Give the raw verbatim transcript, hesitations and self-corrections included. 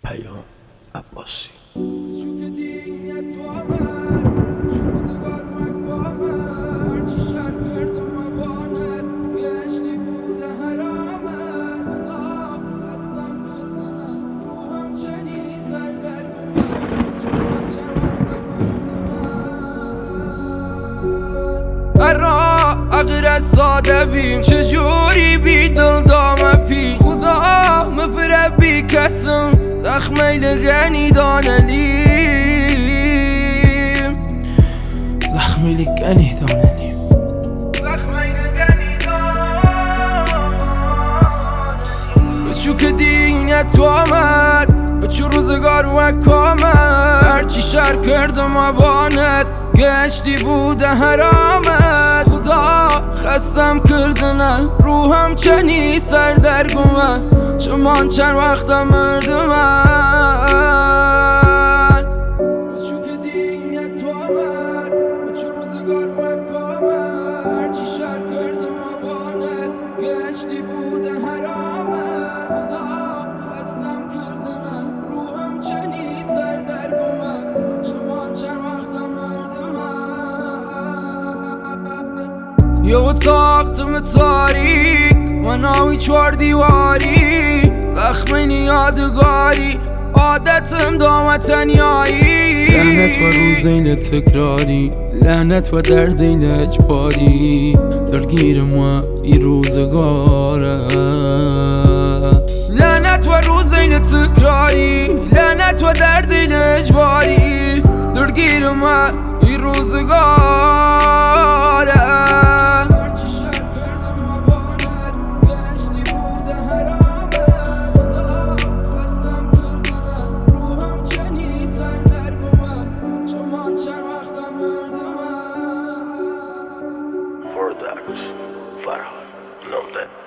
پیام عباسی. را اگر ساده بیم چجوری بی دل دامه پی خدا مفره بی کسم زخمه لگنی دانلیم زخمه لگنی دانلیم بچو که دینت تو آمد بچو روزگار وک آمد هرچی شر کردم آبانت گشتی بوده حرامت خدا خستم کردنه روحم چنی سردرگمه چمان چند وقتم مردمن بچو که دینت تو آمد بچو روزگار وک آمد هرچی شر کردم آبانت گشتی بوده حرامت خدا خستم کردنه روحم چنی سردرگمه چمان چند وقتم یه اتاق تم تاریک مناوی چوار دیواری زخمین یادگاری عادتم دام تنیایی لعنت و روزین تکراری لعنت و دردین اجباری درگیر ما این روزگاره لعنت و روزین تکراری لعنت و دردین اجباری درگیر ما این روزگاره Farhan, know that.